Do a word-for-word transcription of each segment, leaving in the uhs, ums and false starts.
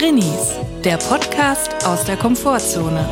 Drinis, der Podcast aus der Komfortzone.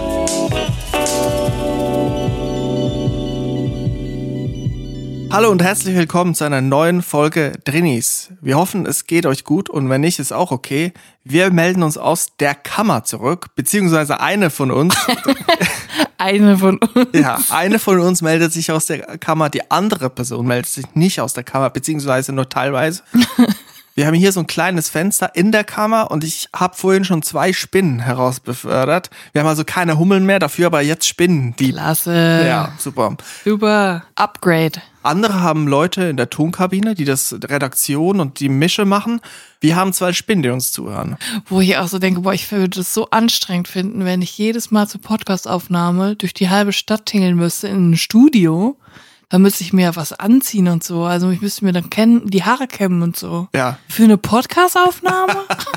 Hallo und herzlich willkommen zu einer neuen Folge Drinis. Wir hoffen, es geht euch gut und wenn nicht, ist auch okay. Wir melden uns aus der Kammer zurück, beziehungsweise eine von uns. Eine von uns. Ja, eine von uns meldet sich aus der Kammer, die andere Person meldet sich nicht aus der Kammer, beziehungsweise nur teilweise. Wir haben hier so ein kleines Fenster in der Kammer und ich habe vorhin schon zwei Spinnen herausbefördert. Wir haben also keine Hummeln mehr, dafür aber jetzt Spinnen. Die Klasse. Ja, super. Super. Upgrade. Andere haben Leute in der Tonkabine, die das Redaktion und die Mische machen. Wir haben zwei Spinnen, die uns zuhören. Wo ich auch so denke, boah, ich würde das so anstrengend finden, wenn ich jedes Mal zur Podcastaufnahme durch die halbe Stadt tingeln müsste in ein Studio. Dann müsste ich mir ja was anziehen und so. Also ich müsste mir dann kennen, die Haare kämmen und so. Ja. Für eine Podcast-Aufnahme?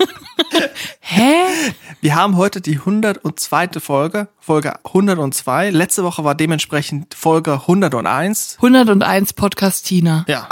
Hä? Wir haben heute die hundertzweite Folge, Folge hundertzwei. Letzte Woche war dementsprechend Folge hunderteins. hunderteins Podcastina. Ja.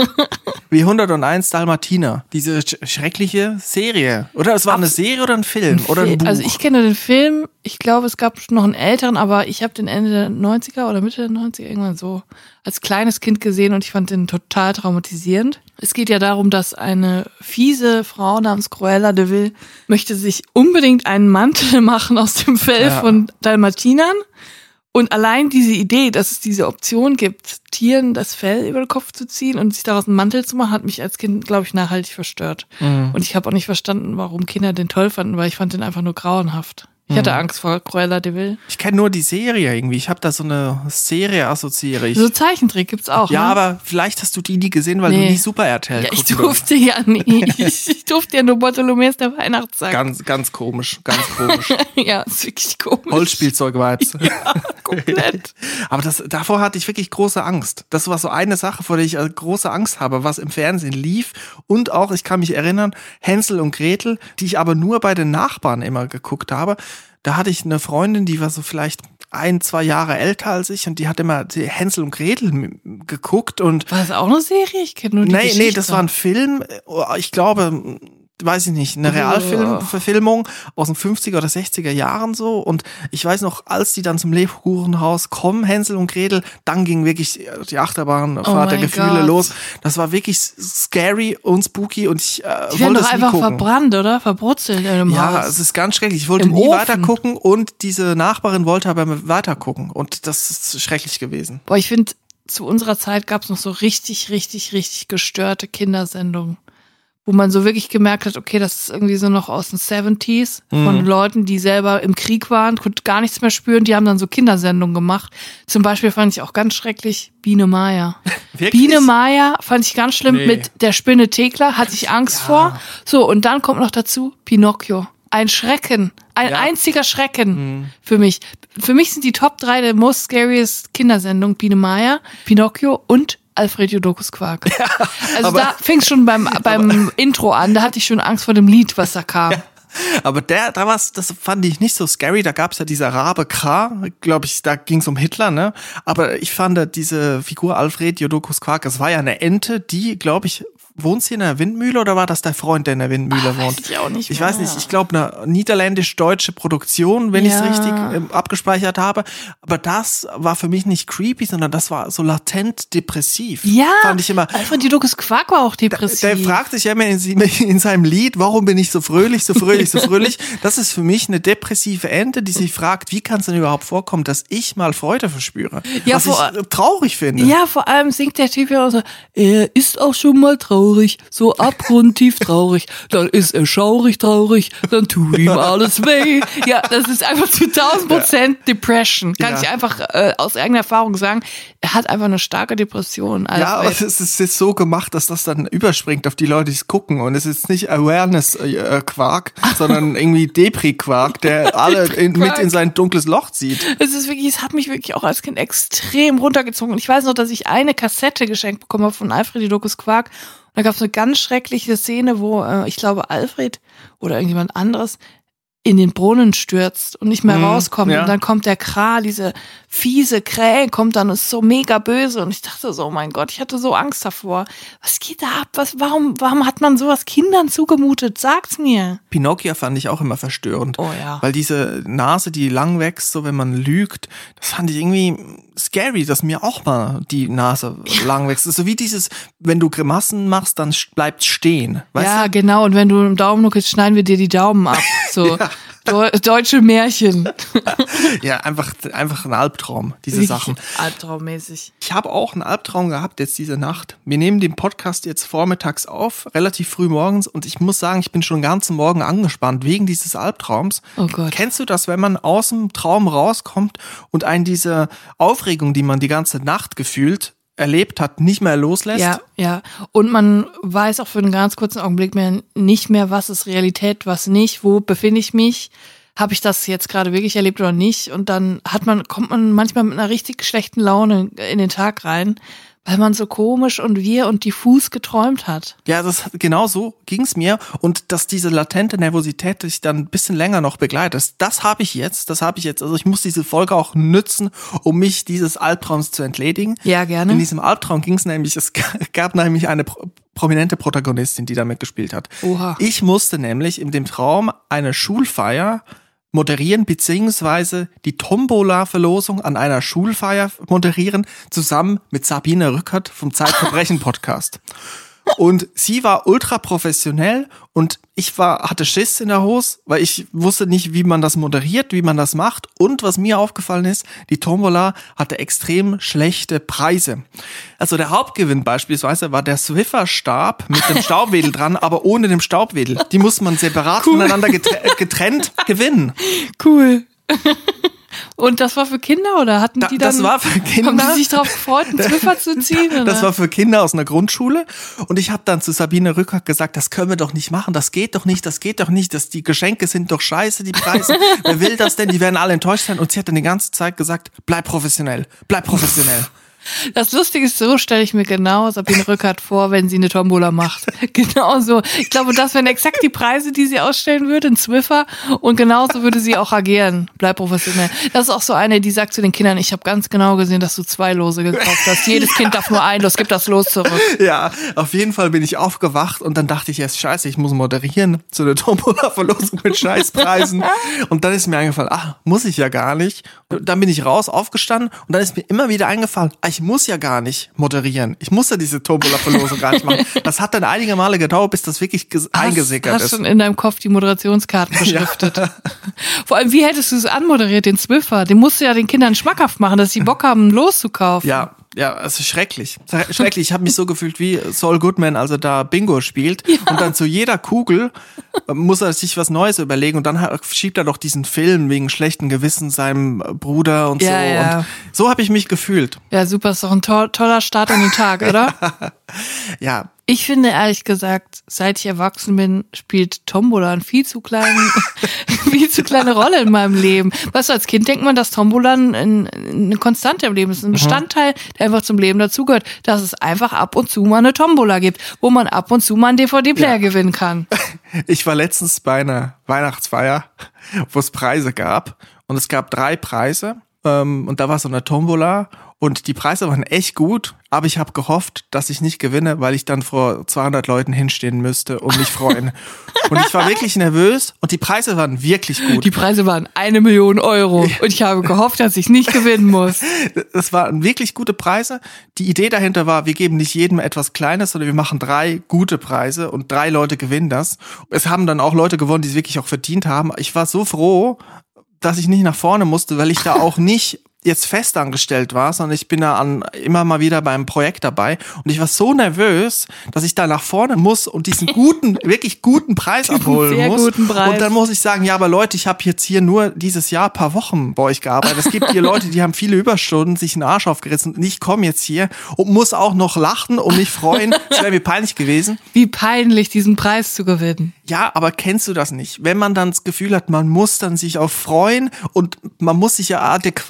Wie hunderteins Dalmatiner. Diese sch- schreckliche Serie. Oder es war Abs- eine Serie oder ein Film? Ein oder ein Buch? Also ich kenne den Film. Ich glaube, es gab noch einen älteren, aber ich habe den Ende der neunziger oder Mitte der neunziger irgendwann so als kleines Kind gesehen und ich fand den total traumatisierend. Es geht ja darum, dass eine fiese Frau namens Cruella de Vil möchte sich unbedingt einen Mantel machen aus dem Fell ja. von Dalmatinern. Und allein diese Idee, dass es diese Option gibt, Tieren das Fell über den Kopf zu ziehen und sich daraus einen Mantel zu machen, hat mich als Kind, glaube ich, nachhaltig verstört. Mhm. Und ich habe auch nicht verstanden, warum Kinder den toll fanden, weil ich fand den einfach nur grauenhaft. Ich hatte Angst vor Cruella de Vil. Ich kenne nur die Serie irgendwie. Ich habe da so eine Serie assoziiere ich. So Zeichentrick gibt's auch. Ja, ne? Aber vielleicht hast du die nie gesehen, weil nee. du nie Super R T L ja, ich durfte ja nie. Ich, ich durfte ja nur Bartholomäus der Weihnachtssack. Ganz, ganz komisch, ganz komisch. Ja, ist wirklich komisch. Holzspielzeug-Vibes. Ja, komplett. Aber das, davor hatte ich wirklich große Angst. Das war so eine Sache, vor der ich große Angst habe, was im Fernsehen lief. Und auch, ich kann mich erinnern, Hänsel und Gretel, die ich aber nur bei den Nachbarn immer geguckt habe. Da hatte ich eine Freundin, die war so vielleicht ein, zwei Jahre älter als ich und die hat immer die Hänsel und Gretel geguckt. Und war das auch eine Serie? Ich kenne nur die nee, Geschichte. Nee, das war ein Film, ich glaube, weiß ich nicht, eine Realfilmverfilmung aus den fünfziger oder sechziger Jahren so. Und ich weiß noch, als die dann zum Lebkuchenhaus kommen, Hänsel und Gretel, dann ging wirklich die Achterbahnfahrt oh der Gefühle Gott. los. Das war wirklich scary und spooky und ich äh, die wollte es es nie einfach gucken. Verbrannt, oder? Verbrutzelt in einem Ja, Haus. es ist ganz schrecklich. Ich wollte Im nie Ofen. weiter gucken und diese Nachbarin wollte aber weiter gucken. Und das ist schrecklich gewesen. Boah, ich finde, zu unserer Zeit gab es noch so richtig, richtig, richtig gestörte Kindersendungen. Wo man so wirklich gemerkt hat, okay, das ist irgendwie so noch aus den siebziger von mhm. Leuten, die selber im Krieg waren, konnten gar nichts mehr spüren, die haben dann so Kindersendungen gemacht. Zum Beispiel fand ich auch ganz schrecklich Biene Maya. Biene Maya fand ich ganz schlimm nee. mit der Spinne Thekla, hatte ich Angst ja. vor. So, und dann kommt noch dazu Pinocchio. Ein Schrecken, ein ja. einziger Schrecken mhm. für mich. Für mich sind die Top drei der most scariest Kindersendungen Biene Maya, Pinocchio und Alfred Jodokus Quark. Ja, also aber, da fing es schon beim, beim Intro an, da hatte ich schon Angst vor dem Lied, was da kam. Ja, aber der, da war's, das fand ich nicht so scary, da gab's ja dieser Rabe Kra, glaube ich, da ging's um Hitler, ne? Aber ich fand diese Figur Alfred Jodokus Quark, das war ja eine Ente, die, glaube ich, wohnt sie in einer Windmühle oder war das der Freund, der in der Windmühle Ach, wohnt? Weiß ich auch nicht mehr. Ich weiß nicht, ich glaube eine niederländisch-deutsche Produktion, wenn ja. ich es richtig äh, abgespeichert habe. Aber das war für mich nicht creepy, sondern das war so latent depressiv. Ja, fand ich immer. Alfred Jodokus Quark war auch depressiv. Der, der fragt sich ja immer in, in seinem Lied, warum bin ich so fröhlich, so fröhlich, so fröhlich. Das ist für mich eine depressive Ente, die sich fragt, wie kann es denn überhaupt vorkommen, dass ich mal Freude verspüre? Ja, was vor, ich traurig finde. Ja, vor allem singt der Typ ja auch so, er ist auch schon mal traurig. So abgrundtief traurig, dann ist er schaurig traurig, dann tut ihm alles weh. Ja, das ist einfach zu tausend Prozent Depression. Kann ja. ich einfach äh, aus eigener Erfahrung sagen. Er hat einfach eine starke Depression. Also ja, aber es ist jetzt so gemacht, dass das dann überspringt auf die Leute, die es gucken. Und es ist nicht Awareness-Quark, sondern irgendwie Depri-Quark, der alle in, mit in sein dunkles Loch zieht. Es ist wirklich, es hat mich wirklich auch als Kind extrem runtergezogen. Und ich weiß noch, dass ich eine Kassette geschenkt bekommen habe von Alfred Jodokus Quark. Und da gab es eine ganz schreckliche Szene, wo äh, ich glaube Alfred oder irgendjemand anderes in den Brunnen stürzt und nicht mehr Mhm, rauskommt. ja. Und dann kommt der Kra, diese fiese Krähe, kommt dann und ist so mega böse. Und ich dachte so, oh mein Gott, ich hatte so Angst davor. Was geht da ab? Was, warum, warum hat man sowas Kindern zugemutet? Sag's mir. Pinocchio fand ich auch immer verstörend. Oh ja. Weil diese Nase, die lang wächst, so wenn man lügt, das fand ich irgendwie scary, dass mir auch mal die Nase lang wächst. So wie dieses, wenn du Grimassen machst, dann bleibt stehen. Weißt Ja, du? genau. Und wenn du einen Daumen nuckelst, schneiden wir dir die Daumen ab. So Ja. Deu- deutsche Märchen. Ja, einfach, einfach ein Albtraum, diese Sachen. Albtraummäßig. Ich habe auch einen Albtraum gehabt jetzt diese Nacht. Wir nehmen den Podcast jetzt vormittags auf, relativ früh morgens, und ich muss sagen, ich bin schon den ganzen Morgen angespannt wegen dieses Albtraums. Oh Gott. Kennst du das, wenn man aus dem Traum rauskommt und einen diese Aufregung, die man die ganze Nacht gefühlt erlebt hat, nicht mehr loslässt? Ja, ja. Und man weiß auch für einen ganz kurzen Augenblick mehr nicht mehr, was ist Realität, was nicht, wo befinde ich mich, habe ich das jetzt gerade wirklich erlebt oder nicht? Und dann hat man, kommt man manchmal mit einer richtig schlechten Laune in den Tag rein, weil man so komisch und wir und diffus geträumt hat. Ja, das genau so ging's mir, und dass diese latente Nervosität dich dann ein bisschen länger noch begleitet, das habe ich jetzt, das habe ich jetzt. Also ich muss diese Folge auch nützen, um mich dieses Albtraums zu entledigen. Ja, gerne. In diesem Albtraum ging's nämlich, es gab nämlich eine pro- prominente Protagonistin, die da mitgespielt hat. Oha. Ich musste nämlich in dem Traum eine Schulfeier moderieren, beziehungsweise die Tombola-Verlosung an einer Schulfeier moderieren, zusammen mit Sabine Rückert vom Zeitverbrechen-Podcast. Und sie war ultra professionell und ich war, hatte Schiss in der Hose, weil ich wusste nicht, wie man das moderiert, wie man das macht. Und was mir aufgefallen ist, die Tombola hatte extrem schlechte Preise. Also der Hauptgewinn beispielsweise war der Swiffer-Stab mit dem Staubwedel dran, aber ohne den Staubwedel. Die muss man separat Cool. voneinander getrennt, getrennt gewinnen. Cool. Und das war für Kinder oder hatten Da, die dann, das war für Kinder. haben die sich darauf gefreut, einen Zwiffer zu ziehen? Oder? Das war für Kinder aus einer Grundschule. Und ich habe dann zu Sabine Rückert gesagt, das können wir doch nicht machen, das geht doch nicht, das geht doch nicht, das, die Geschenke sind doch scheiße, die Preise. Wer will das denn? Die werden alle enttäuscht sein. Und sie hat dann die ganze Zeit gesagt, bleib professionell, bleib professionell. Das Lustige ist, so stelle ich mir genau Sabine Rückert vor, wenn sie eine Tombola macht. Genau so. Ich glaube, das wären exakt die Preise, die sie ausstellen würde, ein Zwiffer. Und genauso würde sie auch agieren. Bleib professionell. Das ist auch so eine, die sagt zu den Kindern, ich habe ganz genau gesehen, dass du zwei Lose gekauft hast. Jedes Kind darf nur ein Los, gib das Los zurück. Ja, auf jeden Fall bin ich aufgewacht und dann dachte ich erst, scheiße, ich muss moderieren, so eine Tombola-Verlosung mit Scheißpreisen. Und dann ist mir eingefallen, ach, muss ich ja gar nicht. Dann bin ich raus, aufgestanden und dann ist mir immer wieder eingefallen, ich muss ja gar nicht moderieren. Ich muss ja diese Tombola-Verlosung gar nicht machen. Das hat dann einige Male gedauert, bis das wirklich ges- eingesickert hast, ist. Hast schon in deinem Kopf die Moderationskarten beschriftet. Ja. Vor allem, wie hättest du es anmoderiert, den Zwiffer? Den musst du ja den Kindern schmackhaft machen, dass sie Bock haben, loszukaufen. Ja, ja, es ist schrecklich. Schrecklich. Ich habe mich so gefühlt wie Saul Goodman, als er da Bingo spielt. Ja. Und dann zu jeder Kugel muss er sich was Neues überlegen. Und dann schiebt er doch diesen Film wegen schlechten Gewissen seinem Bruder und ja, so. Ja. Und so habe ich mich gefühlt. Ja, super. Ist doch ein to- toller Start in den Tag, oder? Ja. Ich finde ehrlich gesagt, seit ich erwachsen bin, spielt Tombola eine viel zu kleine, viel zu kleine Rolle in meinem Leben. Weißt du, als Kind denkt man, dass Tombola ein, ein, eine Konstante im Leben ist, ein Bestandteil, der einfach zum Leben dazugehört, dass es einfach ab und zu mal eine Tombola gibt, wo man ab und zu mal einen D V D-Player ja. gewinnen kann. Ich war letztens bei einer Weihnachtsfeier, wo es Preise gab, und es gab drei Preise, ähm, und da war so eine Tombola. Und die Preise waren echt gut, aber ich habe gehofft, dass ich nicht gewinne, weil ich dann vor zweihundert Leuten hinstehen müsste und mich freuen. Und ich war wirklich nervös und die Preise waren wirklich gut. Die Preise waren eine Million Euro und ich habe gehofft, dass ich nicht gewinnen muss. Das waren wirklich gute Preise. Die Idee dahinter war, wir geben nicht jedem etwas Kleines, sondern wir machen drei gute Preise und drei Leute gewinnen das. Es haben dann auch Leute gewonnen, die es wirklich auch verdient haben. Ich war so froh, dass ich nicht nach vorne musste, weil ich da auch nicht jetzt festangestellt war, sondern ich bin da an, immer mal wieder beim Projekt dabei und ich war so nervös, dass ich da nach vorne muss und diesen guten, wirklich guten Preis abholen Sehr muss. Guten Preis. Und dann muss ich sagen, ja, aber Leute, ich habe jetzt hier nur dieses Jahr ein paar Wochen bei euch gearbeitet. Es gibt hier Leute, die haben viele Überstunden, sich einen Arsch aufgerissen und ich komme jetzt hier und muss auch noch lachen und mich freuen. Das wäre mir peinlich gewesen. Wie peinlich, diesen Preis zu gewinnen. Ja, aber kennst du das nicht? Wenn man dann das Gefühl hat, man muss dann sich auch freuen und man muss sich ja adäquat freuen.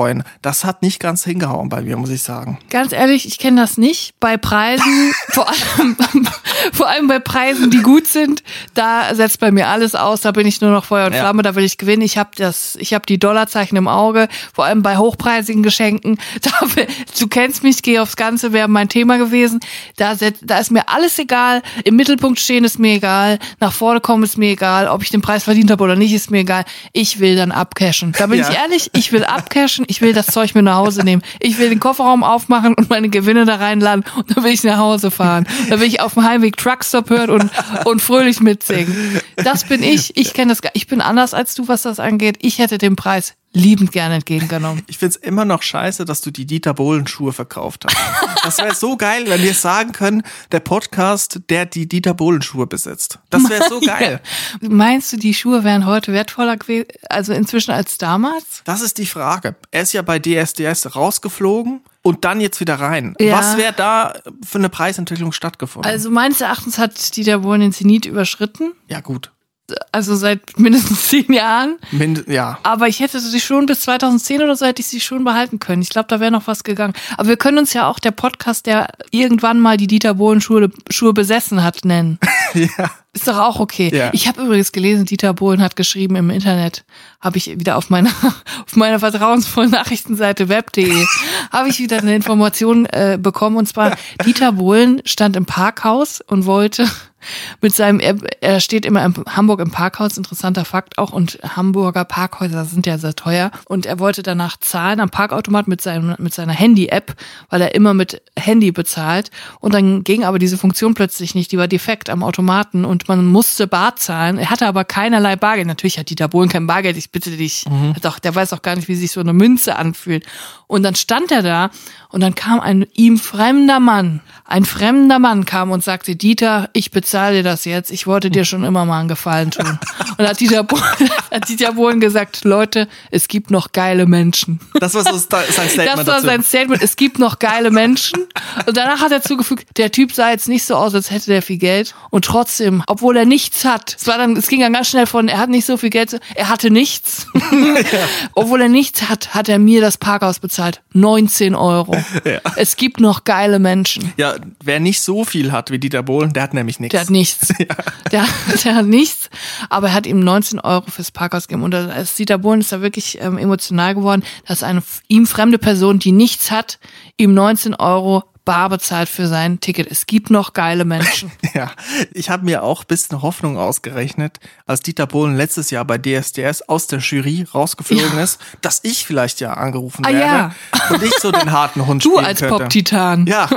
freuen. Das hat nicht ganz hingehauen bei mir, muss ich sagen. Ganz ehrlich, ich kenne das nicht. Bei Preisen, vor allem, vor allem bei Preisen, die gut sind, da setzt bei mir alles aus. Da bin ich nur noch Feuer und Flamme, ja. Da will ich gewinnen. Ich habe das, ich habe die Dollarzeichen im Auge. Vor allem bei hochpreisigen Geschenken. Da, du kennst mich, gehe aufs Ganze, wäre mein Thema gewesen. Da, da ist mir alles egal. Im Mittelpunkt stehen ist mir egal. Nach vorne kommen ist mir egal. Ob ich den Preis verdient habe oder nicht, ist mir egal. Ich will dann abcashen. Da bin ja. ich ehrlich, ich will abcashen. Ich will das Zeug mit nach Hause nehmen. Ich will den Kofferraum aufmachen und meine Gewinne da reinladen und dann will ich nach Hause fahren. Dann will ich auf dem Heimweg Truckstop hören und, und fröhlich mitsingen. Das bin ich. Ich kenne das gar Ich bin anders als du, was das angeht. Ich hätte den Preis liebend gerne entgegengenommen. Ich find's immer noch scheiße, dass du die Dieter Bohlen Schuhe verkauft hast. Das wäre so geil, wenn wir sagen können, der Podcast, der die Dieter Bohlen Schuhe besitzt. Das wäre so geil. Ja. Meinst du, die Schuhe wären heute wertvoller gewesen, also inzwischen als damals? Das ist die Frage. Er ist ja bei D S D S rausgeflogen und dann jetzt wieder rein. Ja. Was wäre da für eine Preisentwicklung stattgefunden? Also meines Erachtens hat Dieter Bohlen den Zenit überschritten. Ja, gut. Also seit mindestens zehn Jahren. Mind- ja. Aber ich hätte sie schon bis zweitausendzehn oder so hätte ich sie schon behalten können. Ich glaube, da wäre noch was gegangen. Aber wir können uns ja auch der Podcast, der irgendwann mal die Dieter Bohlen Schuhe, Schuhe besessen hat, nennen. Ja. Ist doch auch okay. Ja. Ich habe übrigens gelesen, Dieter Bohlen hat geschrieben im Internet, habe ich wieder auf meiner auf meiner vertrauensvollen Nachrichtenseite web punkt de habe ich wieder eine Information äh, bekommen. Und zwar, Dieter Bohlen stand im Parkhaus und wollte mit seinem, er, er steht immer in Hamburg im Parkhaus, interessanter Fakt auch, und Hamburger Parkhäuser sind ja sehr teuer. Und er wollte danach zahlen am Parkautomat mit seinem, mit seiner Handy-App, weil er immer mit Handy bezahlt. Und dann ging aber diese Funktion plötzlich nicht, die war defekt am Automaten und man musste bar zahlen. Er hatte aber keinerlei Bargeld. Natürlich hat Dieter Bohlen kein Bargeld, ich bitte dich. Mhm. Doch, der weiß auch gar nicht, wie sich so eine Münze anfühlt. Und dann stand er da und dann kam ein ihm fremder Mann. Ein fremder Mann kam und sagte, Dieter, ich bezahle dir das jetzt. Ich wollte dir schon immer mal einen Gefallen tun. Und hat Dieter Bohlen, hat Dieter Bohlen gesagt, Leute, es gibt noch geile Menschen. Das war so sein Statement. Das war sein Statement, es gibt noch geile Menschen. Und danach hat er zugefügt, der Typ sah jetzt nicht so aus, als hätte der viel Geld. Und trotzdem, obwohl er nichts hat, es war dann, es ging dann ganz schnell von, er hat nicht so viel Geld, er hatte nichts. Ja. Obwohl er nichts hat, hat er mir das Parkhaus bezahlt. neunzehn Euro. Ja. Es gibt noch geile Menschen. Ja, wer nicht so viel hat wie Dieter Bohlen, der hat nämlich nichts. Der hat nichts. Ja. Der, der hat nichts, aber er hat ihm neunzehn Euro fürs Parkhaus gegeben. Und als Dieter Bohlen ist da wirklich ähm, emotional geworden, dass eine ihm fremde Person, die nichts hat, ihm neunzehn Euro bar bezahlt für sein Ticket. Es gibt noch geile Menschen. Ja, ich habe mir auch ein bisschen Hoffnung ausgerechnet, als Dieter Bohlen letztes Jahr bei D S D S aus der Jury rausgeflogen ja. ist, dass ich vielleicht ja angerufen ah, werde ja. und ich so den harten Hund du spielen als könnte. Pop-Titan. Ja.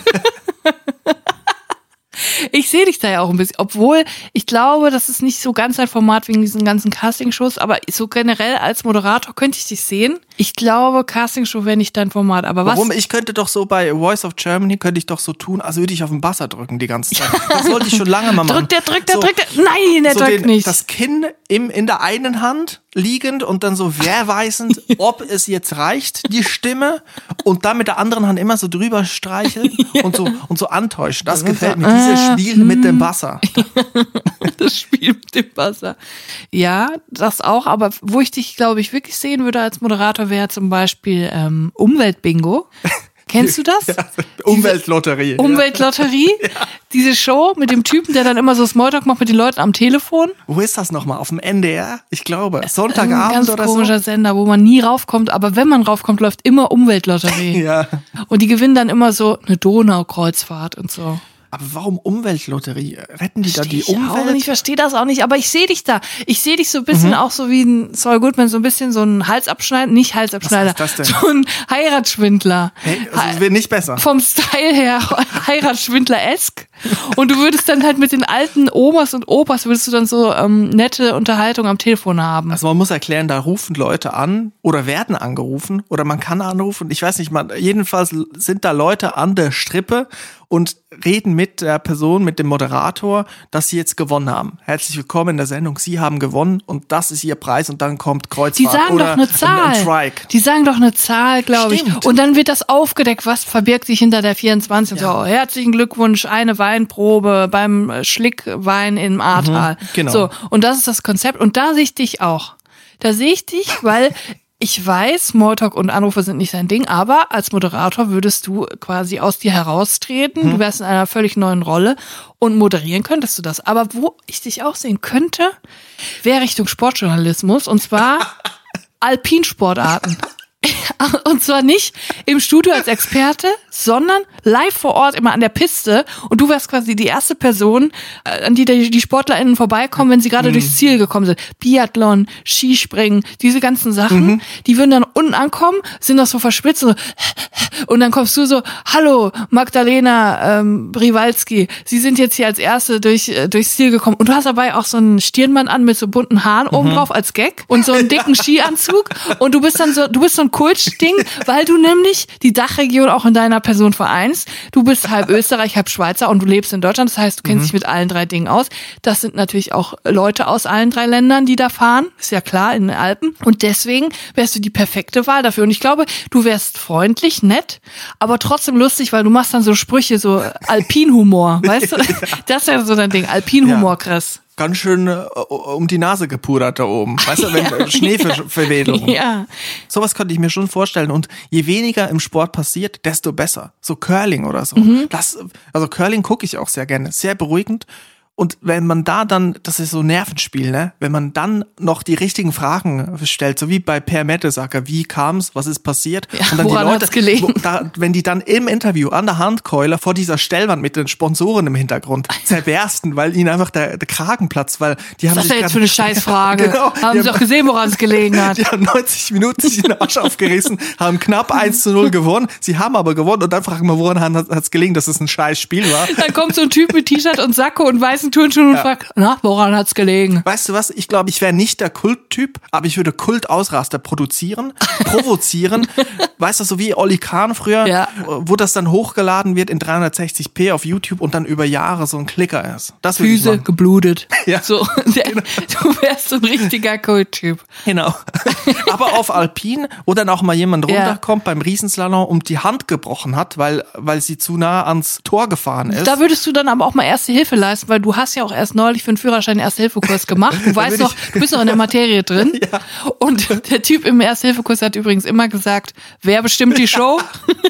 Ich sehe dich da ja auch ein bisschen, obwohl ich glaube, das ist nicht so ganz ein Format wegen diesen ganzen Castingshows, aber so generell als Moderator könnte ich dich sehen. Ich glaube, Castingshow wäre nicht dein Format, aber was? Warum? Ich könnte doch so bei Voice of Germany, könnte ich doch so tun, als würde ich auf den Buzzer drücken die ganze Zeit. Das wollte ich schon lange mal machen. Drückt der, drückt der, so, drückt der. Nein, der so drückt den, nicht. Das Kinn im, in der einen Hand liegend und dann so wehrweisend, ob es jetzt reicht, die Stimme, und dann mit der anderen Hand immer so drüber streicheln und so, und so antäuschen. Das gefällt mir, dieses Spiel mit dem Buzzer. Das Spiel mit dem Buzzer. Ja, das auch, aber wo ich dich, glaube ich, wirklich sehen würde als Moderator, wäre zum Beispiel ähm, Umweltbingo. Kennst du das? Ja, Umweltlotterie. Diese Umweltlotterie? Ja. Diese Show mit dem Typen, der dann immer so Smalltalk macht mit den Leuten am Telefon. Wo ist das nochmal? Auf dem N D R? Ich glaube. Sonntagabend Ein ganz oder komischer so? Sender, wo man nie raufkommt, aber wenn man raufkommt, läuft immer Umweltlotterie. Ja. Und die gewinnen dann immer so eine Donaukreuzfahrt und so. Aber warum Umweltlotterie? Retten die da die ich Umwelt? Auch nicht, ich verstehe das auch nicht, aber ich sehe dich da. Ich sehe dich so ein bisschen mhm. auch so wie ein Saul Goodman, so ein bisschen so ein Halsabschneider, nicht Halsabschneider, was ist das denn? So ein Heiratsschwindler. Hey, also es wird nicht besser. Vom Style her Heiratsschwindler-esk. Und du würdest dann halt mit den alten Omas und Opas, würdest du dann so ähm, nette Unterhaltung am Telefon haben. Also man muss erklären, da rufen Leute an oder werden angerufen oder man kann anrufen. Ich weiß nicht, man, jedenfalls sind da Leute an der Strippe und reden mit der Person, mit dem Moderator, dass sie jetzt gewonnen haben. Herzlich willkommen in der Sendung. Sie haben gewonnen und das ist ihr Preis und dann kommt Kreuzfahrt. Die sagen oder doch eine Zahl. Ein, ein Strike. Die sagen doch eine Zahl, glaube ich. Und dann wird das aufgedeckt, was verbirgt sich hinter der vierundzwanzig. Ja. So, herzlichen Glückwunsch, eine Weinprobe beim Schlickwein im Ahrtal. Mhm, genau. So, und das ist das Konzept. Und da sehe ich dich auch. Da sehe ich dich, weil Ich weiß, Smalltalk und Anrufe sind nicht dein Ding, aber als Moderator würdest du quasi aus dir heraustreten. Hm. Du wärst in einer völlig neuen Rolle und moderieren könntest du das. Aber wo ich dich auch sehen könnte, wäre Richtung Sportjournalismus und zwar Alpinsportarten. Und zwar nicht im Studio als Experte, sondern live vor Ort immer an der Piste. Und du wärst quasi die erste Person, an die die SportlerInnen vorbeikommen, wenn sie gerade mhm. durchs Ziel gekommen sind. Biathlon, Skispringen, diese ganzen Sachen, mhm. die würden dann unten ankommen, sind das so verschwitzt und, so, und dann kommst du so, hallo Magdalena ähm, Briwalski, Sie sind jetzt hier als Erste durch, äh, durchs Ziel gekommen. Und du hast dabei auch so einen Stirnband an mit so bunten Haaren mhm. oben drauf als Gag und so einen dicken Skianzug. Und du bist dann so, du bist so ein Kultding, weil du nämlich die Dachregion auch in deiner Person vereinst. Du bist halb Österreich, halb Schweizer und du lebst in Deutschland. Das heißt, du kennst mhm. dich mit allen drei Dingen aus. Das sind natürlich auch Leute aus allen drei Ländern, die da fahren. Ist ja klar, in den Alpen. Und deswegen wärst du die perfekte Wahl dafür. Und ich glaube, du wärst freundlich, nett, aber trotzdem lustig, weil du machst dann so Sprüche, so Alpinhumor, weißt du? Das ist ja so dein Ding, Alpinhumor, ja. Chris. Ganz schön äh, um die Nase gepudert da oben. Weißt du, wenn ja, Schneeverwedelung. Ja. Sowas könnte ich mir schon vorstellen. Und je weniger im Sport passiert, desto besser. So Curling oder so. Mhm. Das, also Curling gucke ich auch sehr gerne. Sehr beruhigend. Und wenn man da dann, das ist so Nervenspiel, ne? Wenn man dann noch die richtigen Fragen stellt, so wie bei Per Mertesacker, wie kam's, was ist passiert? Ja, und dann woran die Leute, hat's gelegen? wo, da, wenn die dann im Interview an der Handkeule vor dieser Stellwand mit den Sponsoren im Hintergrund zerbersten, weil ihnen einfach der, der Kragen platzt, weil die haben was ist sich das jetzt für eine Scheißfrage? Genau, haben sie doch gesehen, woran es gelegen hat. Die haben neunzig Minuten sich den Arsch aufgerissen, haben knapp eins zu null gewonnen, sie haben aber gewonnen und dann fragen wir, woran hat es gelegen, dass es ein scheiß Spiel war. Dann kommt so ein Typ mit T-Shirt und Sakko und weißen Turnschuhen und ja. fragt, na, woran hat's gelegen? Weißt du was? Ich glaube, ich wäre nicht der Kulttyp, aber ich würde Kultausraster produzieren, provozieren. Weißt du, so wie Olli Kahn früher, ja. wo das dann hochgeladen wird in dreihundertsechzig p auf YouTube und dann über Jahre so ein Klicker ist. Das Füße geblutet. Ja. So, der, genau. Du wärst so ein richtiger Kulttyp. Genau. Aber auf Alpin, wo dann auch mal jemand runterkommt ja. beim Riesenslalom und die Hand gebrochen hat, weil, weil sie zu nah ans Tor gefahren ist. Da würdest du dann aber auch mal Erste Hilfe leisten, weil du hast ja auch erst neulich für den Führerschein Erste-Hilfe-Kurs gemacht. Du weißt noch, du bist noch in der Materie drin. Ja. Und der Typ im Erste-Hilfe-Kurs hat übrigens immer gesagt, wer bestimmt die Show?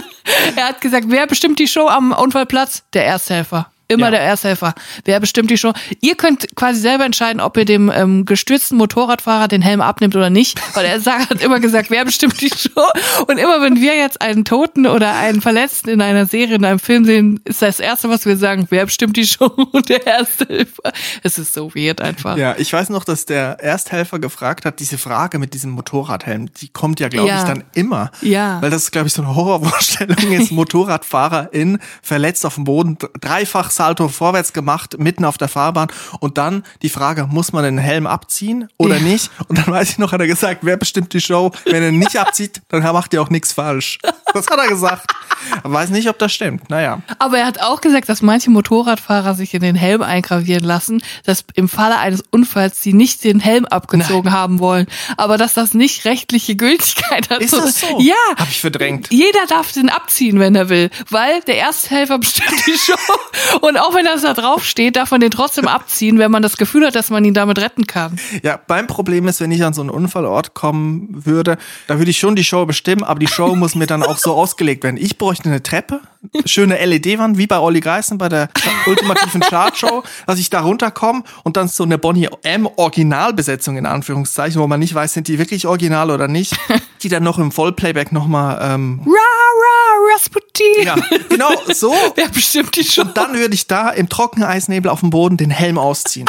Er hat gesagt, wer bestimmt die Show am Unfallplatz? Der Ersthelfer. Immer ja. der Ersthelfer. Wer bestimmt die Show? Ihr könnt quasi selber entscheiden, ob ihr dem ähm, gestürzten Motorradfahrer den Helm abnimmt oder nicht. Weil er sagt, hat immer gesagt, wer bestimmt die Show? Und immer wenn wir jetzt einen Toten oder einen Verletzten in einer Serie, in einem Film sehen, ist das Erste, was wir sagen, wer bestimmt die Show? Und der Ersthelfer. Es ist so weird einfach. Ja, ich weiß noch, dass der Ersthelfer gefragt hat, diese Frage mit diesem Motorradhelm, die kommt ja, glaube ja. ich, dann immer. Ja. Weil das ist, glaube ich, so eine Horrorvorstellung ist, Motorradfahrerin verletzt auf dem Boden, dreifach Salto vorwärts gemacht, mitten auf der Fahrbahn und dann die Frage, muss man den Helm abziehen oder ja. nicht? Und dann weiß ich noch, hat er gesagt, wer bestimmt die Show? Wenn er nicht abzieht, dann macht ihr auch nichts falsch. Das hat er gesagt. Ich weiß nicht, ob das stimmt. Naja. Aber er hat auch gesagt, dass manche Motorradfahrer sich in den Helm eingravieren lassen, dass im Falle eines Unfalls sie nicht den Helm abgezogen Nein. haben wollen. Aber dass das nicht rechtliche Gültigkeit hat. Ist das so? Ja. Hab ich verdrängt. Jeder darf den abziehen, wenn er will, weil der Ersthelfer bestimmt die Show. Und auch wenn das da drauf steht, darf man den trotzdem abziehen, wenn man das Gefühl hat, dass man ihn damit retten kann. Ja, beim Problem ist, wenn ich an so einen Unfallort kommen würde, da würde ich schon die Show bestimmen, aber die Show muss mir dann auch so ausgelegt werden. Ich bräuchte eine Treppe, schöne L E D-Wand, wie bei Olli Geißen bei der ultimativen Chartshow, dass ich da runterkomme und dann so eine Bonnie M Originalbesetzung in Anführungszeichen, wo man nicht weiß, sind die wirklich original oder nicht, die dann noch im Vollplayback nochmal ähm, Ra, ra, Rasputin. Ja, genau, so. Wer bestimmt die Show? Und dann würde ich da im Trockeneisnebel auf dem Boden den Helm ausziehen.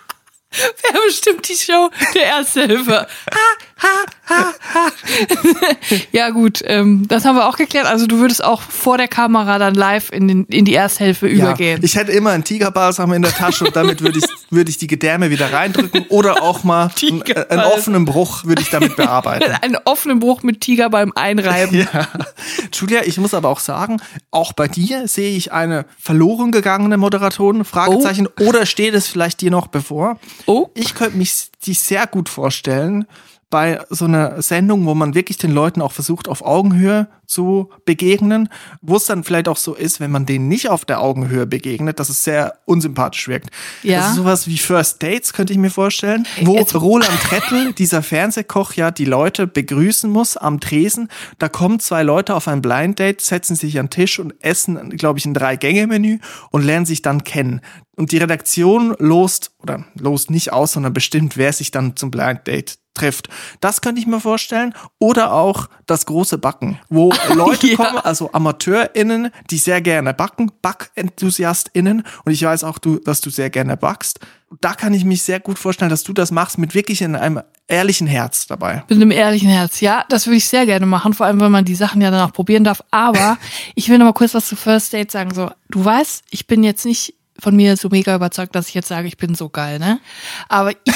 Wer bestimmt die Show? Der Ersthelfer. Ha, ha, ha, ha. Ja gut, ähm, das haben wir auch geklärt. Also du würdest auch vor der Kamera dann live in, den, in die Ersthilfe ja, übergehen. Ich hätte immer einen Tigerbalsam in der Tasche und damit würde ich, würde ich die Gedärme wieder reindrücken oder auch mal einen, einen offenen Bruch würde ich damit bearbeiten. Einen offenen Bruch mit Tigerbalm einreiben. Ja. Julia, ich muss aber auch sagen, auch bei dir sehe ich eine verloren gegangene Moderatorin, Fragezeichen, oh. oder steht es vielleicht dir noch bevor? Oh. Ich könnte mich die sehr gut vorstellen bei so einer Sendung, wo man wirklich den Leuten auch versucht, auf Augenhöhe zu begegnen, wo es dann vielleicht auch so ist, wenn man denen nicht auf der Augenhöhe begegnet, dass es sehr unsympathisch wirkt. Ja. Das ist sowas wie First Dates, könnte ich mir vorstellen, wo Jetzt- Roland Trettl, dieser Fernsehkoch, ja die Leute begrüßen muss am Tresen. Da kommen zwei Leute auf ein Blind Date, setzen sich an den Tisch und essen, glaube ich, ein Drei-Gänge-Menü und lernen sich dann kennen. Und die Redaktion lost, oder lost nicht aus, sondern bestimmt, wer sich dann zum Blind Date trifft. Das könnte ich mir vorstellen. Oder auch das große Backen, wo Leute Ja. kommen, also AmateurInnen, die sehr gerne backen, BackenthusiastInnen. Und ich weiß auch, du, dass du sehr gerne backst. Da kann ich mich sehr gut vorstellen, dass du das machst mit wirklich in einem ehrlichen Herz dabei. Mit einem ehrlichen Herz. Ja, das würde ich sehr gerne machen, vor allem, weil man die Sachen ja dann auch probieren darf. Aber ich will noch mal kurz was zu First Date sagen. So, du weißt, ich bin jetzt nicht von mir so mega überzeugt, dass ich jetzt sage, ich bin so geil, ne? Aber ich,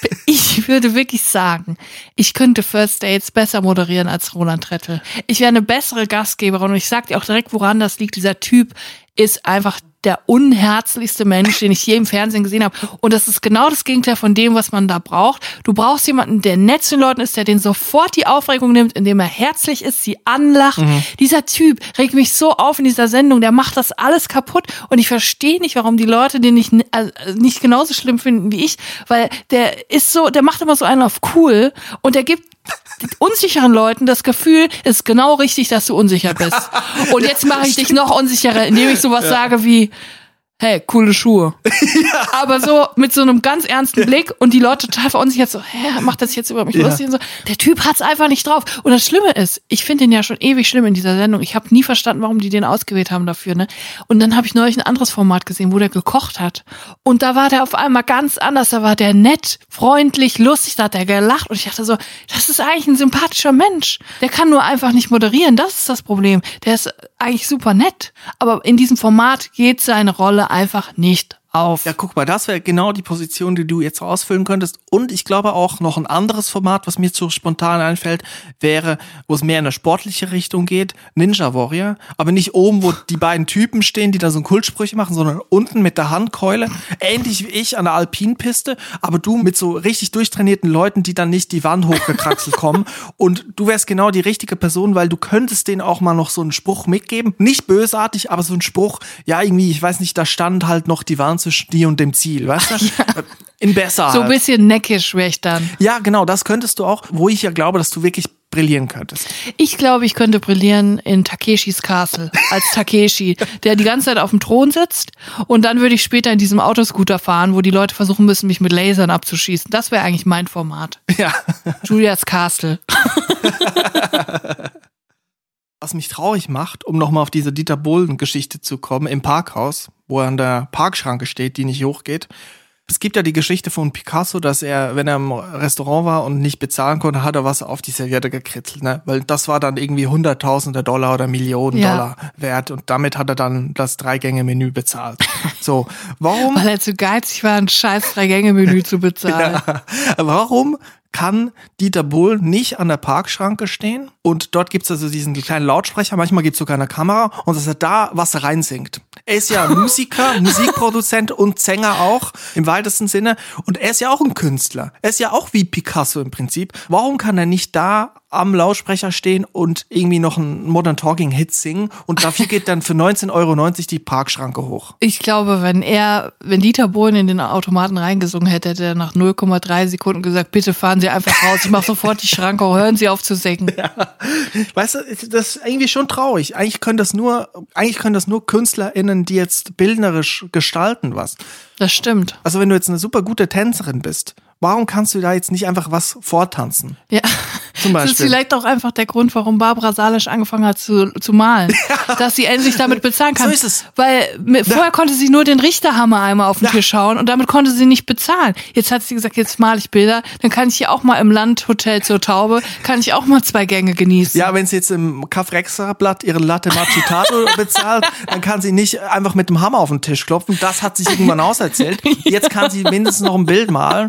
ich würde wirklich sagen, ich könnte First Dates besser moderieren als Roland Trettl. Ich wäre eine bessere Gastgeberin und ich sag dir auch direkt, woran das liegt. Dieser Typ ist einfach der unherzlichste Mensch, den ich je im Fernsehen gesehen habe. Und das ist genau das Gegenteil von dem, was man da braucht. Du brauchst jemanden, der nett zu den Leuten ist, der denen sofort die Aufregung nimmt, indem er herzlich ist, sie anlacht. Mhm. Dieser Typ regt mich so auf in dieser Sendung, der macht das alles kaputt. Und ich verstehe nicht, warum die Leute den nicht, also nicht genauso schlimm finden wie ich, weil der ist so, der macht immer so einen auf cool und der gibt unsicheren Leuten das Gefühl, es ist genau richtig, dass du unsicher bist. Und jetzt mache ich dich noch unsicherer, indem ich sowas ja. sage wie, hey, coole Schuhe. Ja. Aber so mit so einem ganz ernsten Blick und die Leute total verunsichert so, hä, macht das jetzt über mich ja. lustig? Und so. Der Typ hat's einfach nicht drauf. Und das Schlimme ist, ich finde den ja schon ewig schlimm in dieser Sendung. Ich habe nie verstanden, warum die den ausgewählt haben dafür. Ne? Und dann habe ich neulich ein anderes Format gesehen, wo der gekocht hat. Und da war der auf einmal ganz anders. Da war der nett, freundlich, lustig, da hat der gelacht. Und ich dachte so, das ist eigentlich ein sympathischer Mensch. Der kann nur einfach nicht moderieren. Das ist das Problem. Der ist eigentlich super nett. Aber in diesem Format geht seine Rolle einfach nicht auf. Ja, guck mal, das wäre genau die Position, die du jetzt ausfüllen könntest. Und ich glaube auch noch ein anderes Format, was mir so spontan einfällt, wäre, wo es mehr in eine sportliche Richtung geht, Ninja Warrior. Aber nicht oben, wo die beiden Typen stehen, die da so einen Kultsprüche machen, sondern unten mit der Handkeule. Ähnlich wie ich an der Alpinpiste, aber du mit so richtig durchtrainierten Leuten, die dann nicht die Wand hochgekraxelt kommen. Und du wärst genau die richtige Person, weil du könntest denen auch mal noch so einen Spruch mitgeben. Nicht bösartig, aber so ein Spruch, ja irgendwie, ich weiß nicht, da stand halt noch die Wand zwischen dir und dem Ziel, weißt du? Ja. In besser. So ein bisschen neckisch wäre ich dann. Ja, genau, das könntest du auch, wo ich ja glaube, dass du wirklich brillieren könntest. Ich glaube, ich könnte brillieren in Takeshis Castle als Takeshi, der die ganze Zeit auf dem Thron sitzt und dann würde ich später in diesem Autoscooter fahren, wo die Leute versuchen müssen, mich mit Lasern abzuschießen. Das wäre eigentlich mein Format. Ja. Julias Castle. Was mich traurig macht, um nochmal auf diese Dieter Bohlen-Geschichte zu kommen, im Parkhaus, wo er an der Parkschranke steht, die nicht hochgeht. Es gibt ja die Geschichte von Picasso, dass er, wenn er im Restaurant war und nicht bezahlen konnte, hat er was auf die Serviette gekritzelt, ne? Weil das war dann irgendwie Hunderttausende Dollar oder Millionen ja. Dollar wert und damit hat er dann das Drei-Gänge-Menü bezahlt. So, warum? Weil er zu geizig war, ein scheiß Drei-Gänge-Menü zu bezahlen. Ja. Warum kann Dieter Bohlen nicht an der Parkschranke stehen und dort gibt's also diesen kleinen Lautsprecher, manchmal gibt's sogar eine Kamera und dass er da was reinsingt. Er ist ja Musiker, Musikproduzent und Sänger auch im weitesten Sinne und er ist ja auch ein Künstler. Er ist ja auch wie Picasso im Prinzip. Warum kann er nicht da am Lautsprecher stehen und irgendwie noch einen Modern Talking Hit singen und dafür geht dann für neunzehn Euro neunzig die Parkschranke hoch? Ich glaube, wenn er, wenn Dieter Bohlen in den Automaten reingesungen hätte, hätte er nach null Komma drei Sekunden gesagt, bitte fahren Sie einfach raus, ich mache sofort die Schranke, hören Sie auf zu singen. Ja. Weißt du, das ist irgendwie schon traurig. Eigentlich können das nur, eigentlich können das nur KünstlerInnen, die jetzt bildnerisch gestalten was. Das stimmt. Also wenn du jetzt eine super gute Tänzerin bist, warum kannst du da jetzt nicht einfach was vortanzen? Ja, zum Beispiel. Das ist vielleicht auch einfach der Grund, warum Barbara Salisch angefangen hat zu, zu malen. Ja. Dass sie endlich damit bezahlen kann. So ist es. Weil mit, ja. vorher konnte sie nur den Richterhammer einmal auf den ja. Tisch hauen und damit konnte sie nicht bezahlen. Jetzt hat sie gesagt, jetzt male ich Bilder, dann kann ich hier auch mal im Landhotel zur Taube, kann ich auch mal zwei Gänge genießen. Ja, wenn sie jetzt im Café Extrablatt ihren Latte Macchiato bezahlt, dann kann sie nicht einfach mit dem Hammer auf den Tisch klopfen. Das hat sich irgendwann auserzählt. Jetzt kann sie mindestens noch ein Bild malen. Jetzt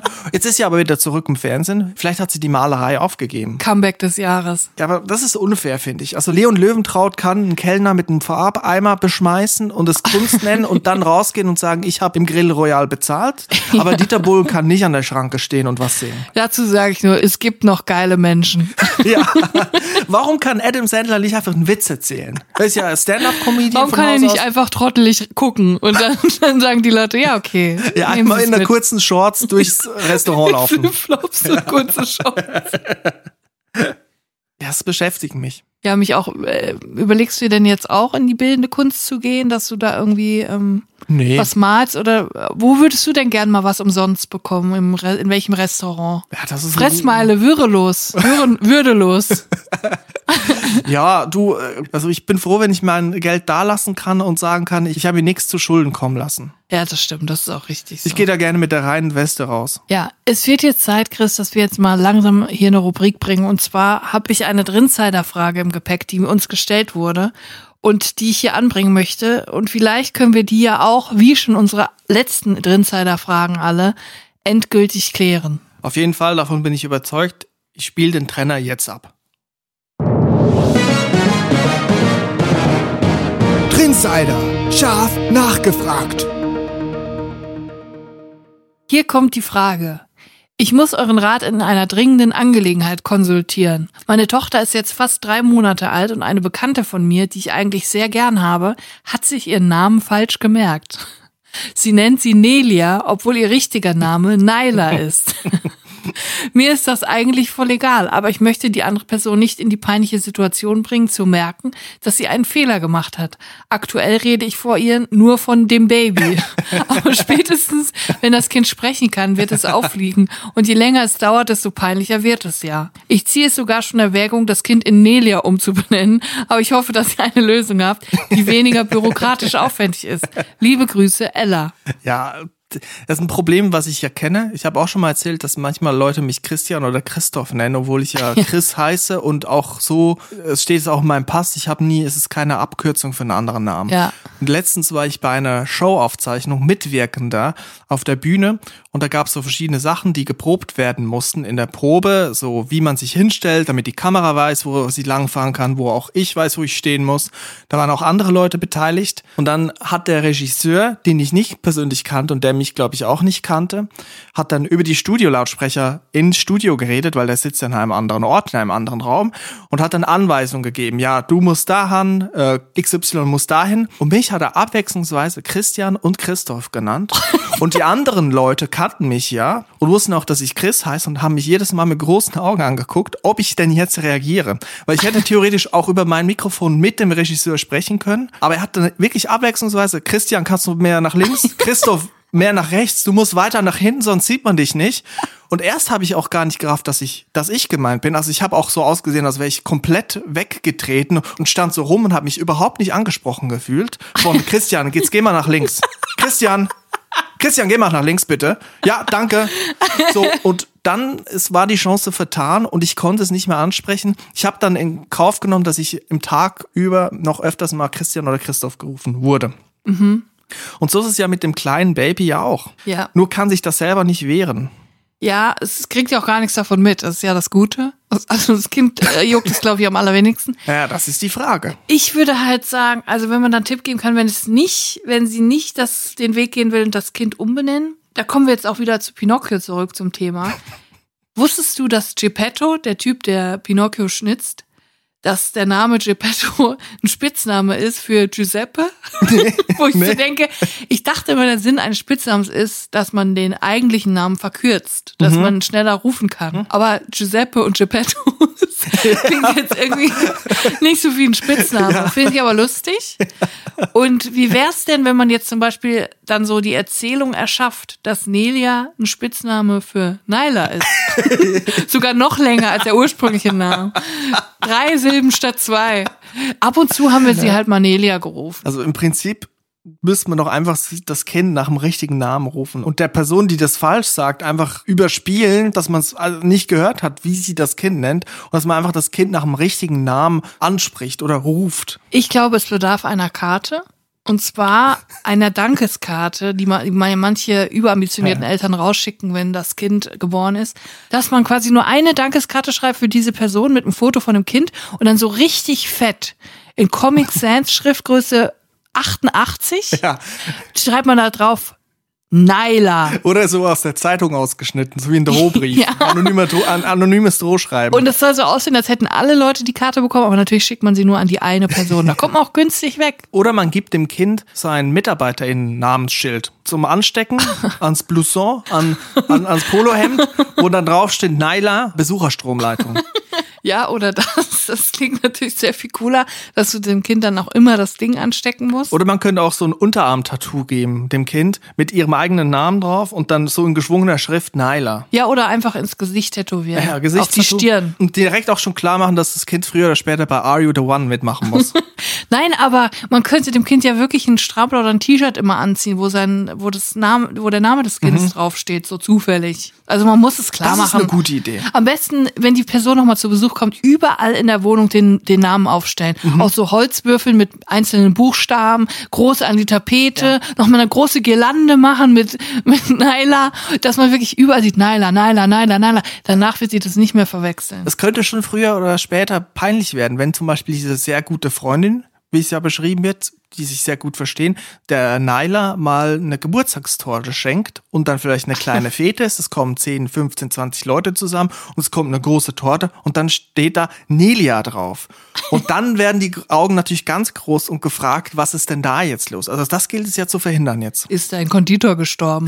Jetzt ist sie aber wieder zurück im Fernsehen. Vielleicht hat sie die Malerei aufgegeben. Comeback des Jahres. Ja, aber das ist unfair, finde ich. Also Leon Löwentraut kann einen Kellner mit einem Farbeimer beschmeißen und es Kunst nennen und dann rausgehen und sagen, ich habe im Grill Royal bezahlt. Aber ja. Dieter Bohlen kann nicht an der Schranke stehen und was singen. Dazu sage ich nur, es gibt noch geile Menschen. Ja. Warum kann Adam Sandler nicht einfach einen Witz erzählen? Er ist ja Stand-up-Comedian. Warum von kann Haus er nicht aus. einfach trottelig gucken und dann, dann sagen die Leute, ja, okay. Ja, einmal in einer kurzen Shorts durchs Restaurant laufen. Flipflops und kurze Shorts. Ja, das beschäftigt mich. Ja, mich auch. Äh, überlegst du dir denn jetzt auch in die bildende Kunst zu gehen, dass du da irgendwie ähm, nee. was malst? Oder wo würdest du denn gern mal was umsonst bekommen? Im Re- in welchem Restaurant? Ja, das ist Fressmeile, würdelos. Würde, würdelos. Ja, du, also ich bin froh, wenn ich mein Geld da lassen kann und sagen kann, ich habe mir nichts zu Schulden kommen lassen. Ja, das stimmt, das ist auch richtig so. Ich gehe da gerne mit der reinen Weste raus. Ja, es wird jetzt Zeit, Chris, dass wir jetzt mal langsam hier eine Rubrik bringen. Und zwar habe ich eine Drinsider-Frage im Gepäck, die uns gestellt wurde und die ich hier anbringen möchte. Und vielleicht können wir die ja auch, wie schon unsere letzten Drinsider-Fragen alle, endgültig klären. Auf jeden Fall, davon bin ich überzeugt. Ich spiele den Trenner jetzt ab. Drinsider, scharf nachgefragt. Hier kommt die Frage. Ich muss euren Rat in einer dringenden Angelegenheit konsultieren. Meine Tochter ist jetzt fast drei Monate alt und eine Bekannte von mir, die ich eigentlich sehr gern habe, hat sich ihren Namen falsch gemerkt. Sie nennt sie Nelia, obwohl ihr richtiger Name Naila ist. Mir ist das eigentlich voll egal, aber ich möchte die andere Person nicht in die peinliche Situation bringen, zu merken, dass sie einen Fehler gemacht hat. Aktuell rede ich vor ihr nur von dem Baby. Aber spätestens, wenn das Kind sprechen kann, wird es auffliegen. Und je länger es dauert, desto peinlicher wird es ja. Ich ziehe es sogar schon in Erwägung, das Kind in Nelia umzubenennen, aber ich hoffe, dass ihr eine Lösung habt, die weniger bürokratisch aufwendig ist. Liebe Grüße, Ella. Ja, das ist ein Problem, was ich ja kenne. Ich habe auch schon mal erzählt, dass manchmal Leute mich Christian oder Christoph nennen, obwohl ich ja Chris heiße und auch so, es steht es auch in meinem Pass, ich habe nie, es ist keine Abkürzung für einen anderen Namen. Ja. Und letztens war ich bei einer Showaufzeichnung mitwirkender auf der Bühne und da gab es so verschiedene Sachen, die geprobt werden mussten in der Probe, so wie man sich hinstellt, damit die Kamera weiß, wo sie langfahren kann, wo auch ich weiß, wo ich stehen muss. Da waren auch andere Leute beteiligt und dann hat der Regisseur, den ich nicht persönlich kannte und der mich, glaube ich, auch nicht kannte, hat dann über die Studiolautsprecher ins Studio geredet, weil der sitzt in einem anderen Ort, in einem anderen Raum und hat dann Anweisungen gegeben. Ja, du musst dahin, äh, X Y muss dahin. Und mich hat er abwechslungsweise Christian und Christoph genannt. Und die anderen Leute kannten mich ja und wussten auch, dass ich Chris heiße und haben mich jedes Mal mit großen Augen angeguckt, ob ich denn jetzt reagiere. Weil ich hätte theoretisch auch über mein Mikrofon mit dem Regisseur sprechen können, aber er hat dann wirklich abwechslungsweise, Christian, kannst du mehr nach links? Christoph, mehr nach rechts, du musst weiter nach hinten, sonst sieht man dich nicht. Und erst habe ich auch gar nicht gerafft, dass ich, dass ich gemeint bin. Also ich habe auch so ausgesehen, als wäre ich komplett weggetreten und stand so rum und habe mich überhaupt nicht angesprochen gefühlt. Von Christian, jetzt geh mal nach links. Christian, Christian, geh mal nach links bitte. Ja, danke. So, und dann es war die Chance vertan und ich konnte es nicht mehr ansprechen. Ich habe dann in Kauf genommen, dass ich im Tag über noch öfters mal Christian oder Christoph gerufen wurde. Mhm. Und so ist es ja mit dem kleinen Baby ja auch. Ja. Nur kann sich das selber nicht wehren. Ja, es kriegt ja auch gar nichts davon mit. Das ist ja das Gute. Also das Kind äh, juckt es, glaube ich, am allerwenigsten. Ja, das ist die Frage. Ich würde halt sagen, also wenn man da einen Tipp geben kann, wenn es nicht, wenn sie nicht das, den Weg gehen will und das Kind umbenennen, da kommen wir jetzt auch wieder zu Pinocchio zurück zum Thema. Wusstest du, dass Geppetto, der Typ, der Pinocchio schnitzt, dass der Name Geppetto ein Spitzname ist für Giuseppe? Nee, Wo ich nee. so denke, ich dachte immer, der Sinn eines Spitznamens ist, dass man den eigentlichen Namen verkürzt, dass mhm. man schneller rufen kann. Mhm. Aber Giuseppe und Geppetto klingt jetzt irgendwie nicht so wie ein Spitzname. Ja. Finde ich aber lustig. Und wie wär's denn, wenn man jetzt zum Beispiel dann so die Erzählung erschafft, dass Nelia ein Spitzname für Naila ist? Sogar noch länger als der ursprüngliche Name. Drei Silben statt zwei. Ab und zu haben wir sie halt mal Nelia gerufen. Also im Prinzip müsste man doch einfach das Kind nach dem richtigen Namen rufen und der Person, die das falsch sagt, einfach überspielen, dass man es nicht gehört hat, wie sie das Kind nennt und dass man einfach das Kind nach dem richtigen Namen anspricht oder ruft. Ich glaube, es bedarf einer Karte. Und zwar einer Dankeskarte, die man, die man manche überambitionierten Ja. Eltern rausschicken, wenn das Kind geboren ist, dass man quasi nur eine Dankeskarte schreibt für diese Person mit einem Foto von dem Kind und dann so richtig fett in Comic Sans Schriftgröße achtundachtzig Ja. schreibt man da drauf Naila. Oder so aus der Zeitung ausgeschnitten, so wie ein Drohbrief. Ja. Anonymer, Dro- an, anonymes Drohschreiben. Und es soll so aussehen, als hätten alle Leute die Karte bekommen, aber natürlich schickt man sie nur an die eine Person. Da kommt man auch günstig weg. Oder man gibt dem Kind sein MitarbeiterInnen-Namensschild zum Anstecken, ans Blouson, an, an, ans Polohemd, wo dann drauf steht Naila, Besucherstromleitung. Ja, oder das. Das klingt natürlich sehr viel cooler, dass du dem Kind dann auch immer das Ding anstecken musst. Oder man könnte auch so ein Unterarm-Tattoo geben, dem Kind, mit ihrem eigenen Namen drauf und dann so in geschwungener Schrift Naila. Ja, oder einfach ins Gesicht tätowieren. Ja, Auf die Gesichtstattoo. Stirn. Und direkt auch schon klar machen, dass das Kind früher oder später bei Are You the One mitmachen muss. Nein, aber man könnte dem Kind ja wirklich einen Strampler oder ein T-Shirt immer anziehen, wo sein, wo das Name, wo der Name des Kindes Mhm. draufsteht, so zufällig. Also man muss es klar Das machen. ist eine gute Idee. Am besten, wenn die Person nochmal zu Besuch kommt, überall in der Wohnung den, den Namen aufstellen. Mhm. Auch so Holzwürfel mit einzelnen Buchstaben, groß an die Tapete, ja. Nochmal eine große Girlande machen mit, mit Naila, dass man wirklich überall sieht, Naila, Naila, Naila, Naila. Danach wird sie das nicht mehr verwechseln. Es könnte schon früher oder später peinlich werden, wenn zum Beispiel diese sehr gute Freundin, wie es ja beschrieben wird, die sich sehr gut verstehen, der Naila mal eine Geburtstagstorte schenkt und dann vielleicht eine kleine Fete ist. Es kommen zehn, fünfzehn, zwanzig Leute zusammen und es kommt eine große Torte und dann steht da Nelia drauf. Und dann werden die Augen natürlich ganz groß und gefragt, was ist denn da jetzt los? Also das gilt es ja zu verhindern jetzt. Ist ein Konditor gestorben?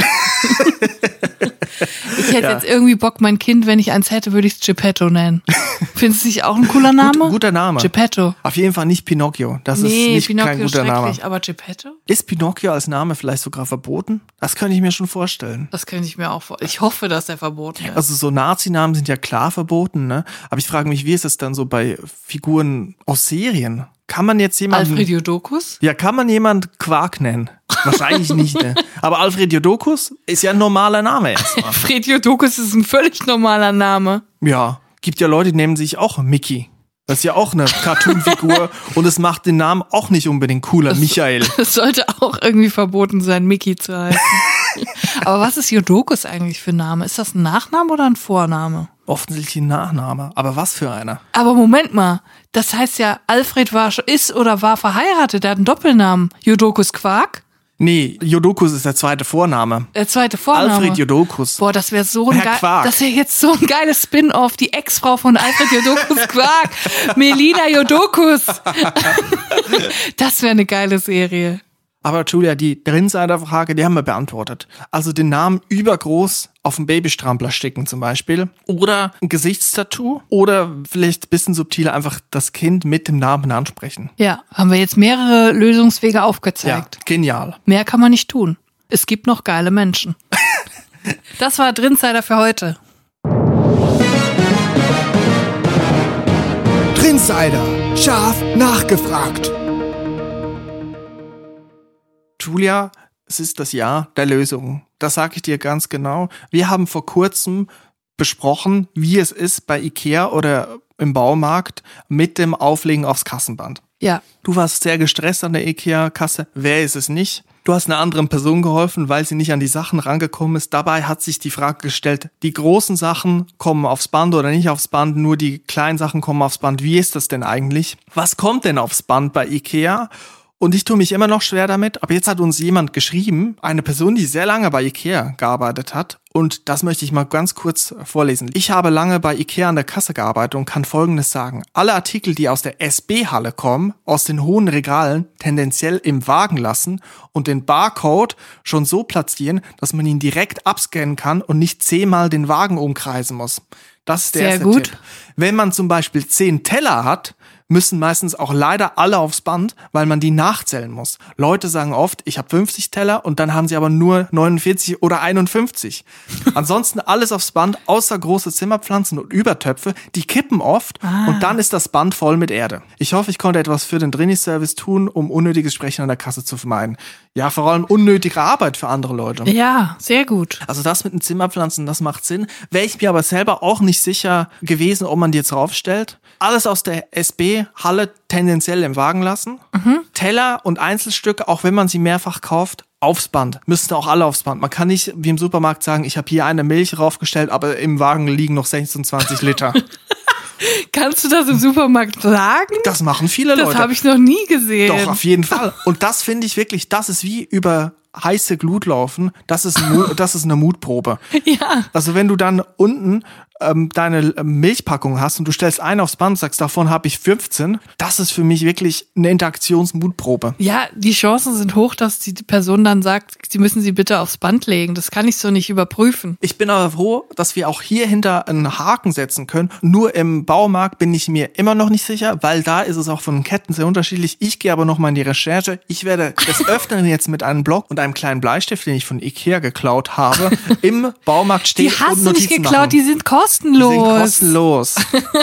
Ich hätte Ja. jetzt irgendwie Bock, mein Kind, wenn ich eins hätte, würde ich es Geppetto nennen. Findest du nicht auch ein cooler Name? Gut, guter Name. Geppetto. Auf jeden Fall nicht Pinocchio. Das Nee, ist nicht Pinocchio kein guter Name. schrecklich, aber Geppetto? Ist Pinocchio als Name vielleicht sogar verboten? Das könnte ich mir schon vorstellen. Das könnte ich mir auch vorstellen. Ich hoffe, dass der verboten ist. Also so Nazi-Namen sind ja klar verboten, ne? Aber ich frage mich, wie ist es dann so bei Figuren aus Serien? Kann man jetzt jemanden... Alfred Jodokus? Ja, kann man jemand Quark nennen? Wahrscheinlich nicht, ne? Aber Alfred Jodokus ist ja ein normaler Name erstmal. Alfred Jodokus ist ein völlig normaler Name. Ja, gibt ja Leute, die nennen sich auch Mickey. Das ist ja auch eine Cartoon-Figur und es macht den Namen auch nicht unbedingt cooler, Michael. Es sollte auch irgendwie verboten sein, Mickey zu heißen. Aber was ist Jodokus eigentlich für ein Name? Ist das ein Nachname oder ein Vorname? Offensichtlich ein Nachname. Aber was für einer? Aber Moment mal, das heißt ja, Alfred war, ist oder war verheiratet, der hat einen Doppelnamen. Jodokus Quark? Nee, Jodokus ist der zweite Vorname. Der zweite Vorname. Alfred Jodokus. Boah, das wäre so ein Herr geil, Quark. das wäre jetzt so ein geiles Spin-off, die Ex-Frau von Alfred Jodokus Quark, Melina Jodokus. Das wäre eine geile Serie. Aber Julia, die Insider-Frage, die haben wir beantwortet. Also den Namen übergroß auf einen Babystrampler sticken zum Beispiel. Oder ein Gesichtstattoo. Oder vielleicht ein bisschen subtiler einfach das Kind mit dem Namen ansprechen. Ja, haben wir jetzt mehrere Lösungswege aufgezeigt. Ja, genial. Mehr kann man nicht tun. Es gibt noch geile Menschen. Das war Drinsider für heute. Drinsider. Scharf nachgefragt. Julia, es ist das Jahr der Lösungen. Das sage ich dir ganz genau. Wir haben vor kurzem besprochen, wie es ist bei Ikea oder im Baumarkt mit dem Auflegen aufs Kassenband. Ja. Du warst sehr gestresst an der Ikea-Kasse. Wer ist es nicht? Du hast einer anderen Person geholfen, weil sie nicht an die Sachen rangekommen ist. Dabei hat sich die Frage gestellt, die großen Sachen kommen aufs Band oder nicht aufs Band, nur die kleinen Sachen kommen aufs Band. Wie ist das denn eigentlich? Was kommt denn aufs Band bei Ikea? Und ich tue mich immer noch schwer damit, aber jetzt hat uns jemand geschrieben, eine Person, die sehr lange bei Ikea gearbeitet hat. Und das möchte ich mal ganz kurz vorlesen. Ich habe lange bei Ikea an der Kasse gearbeitet und kann Folgendes sagen. Alle Artikel, die aus der S B-Halle kommen, aus den hohen Regalen, tendenziell im Wagen lassen und den Barcode schon so platzieren, dass man ihn direkt abscannen kann und nicht zehnmal den Wagen umkreisen muss. Das ist der Sehr erste gut. Tipp. Wenn man zum Beispiel zehn Teller hat, müssen meistens auch leider alle aufs Band, weil man die nachzählen muss. Leute sagen oft, ich habe fünfzig Teller und dann haben sie aber nur neunundvierzig oder einundfünfzig. Ansonsten alles aufs Band, außer große Zimmerpflanzen und Übertöpfe, die kippen oft Ah. und dann ist das Band voll mit Erde. Ich hoffe, ich konnte etwas für den Drini-Service tun, um unnötiges Sprechen an der Kasse zu vermeiden. Ja, vor allem unnötige Arbeit für andere Leute. Ja, sehr gut. Also das mit den Zimmerpflanzen, das macht Sinn. Wäre ich mir aber selber auch nicht sicher gewesen, ob man die jetzt raufstellt. alles aus der S B-Halle tendenziell im Wagen lassen. Mhm. Teller und Einzelstücke, auch wenn man sie mehrfach kauft, aufs Band. Müssten auch alle aufs Band. Man kann nicht wie im Supermarkt sagen, ich habe hier eine Milch raufgestellt, aber im Wagen liegen noch sechsundzwanzig Liter. Kannst du das im Supermarkt sagen? Das machen viele Leute. Das habe ich noch nie gesehen. Doch, auf jeden Fall. Und das finde ich wirklich, das ist wie über heiße Glut laufen. Das ist, ein, das ist eine Mutprobe. Ja. Also wenn du dann unten ähm, deine Milchpackung hast und du stellst einen aufs Band und sagst, davon habe ich fünfzehn, das ist für mich wirklich eine Interaktionsmutprobe. Ja, die Chancen sind hoch, dass die Person dann sagt, sie müssen sie bitte aufs Band legen. Das kann ich so nicht überprüfen. Ich bin aber froh, dass wir auch hier hinter einen Haken setzen können. Nur im Baumarkt bin ich mir immer noch nicht sicher, weil da ist es auch von den Ketten sehr unterschiedlich. Ich gehe aber noch mal in die Recherche. Ich werde des Öfteren jetzt mit einem Block und einem kleinen Bleistift, den ich von Ikea geklaut habe, im Baumarkt stehen die hast und du Notizen nicht geklaut, machen. die sind kostenlos. Die sind kostenlos.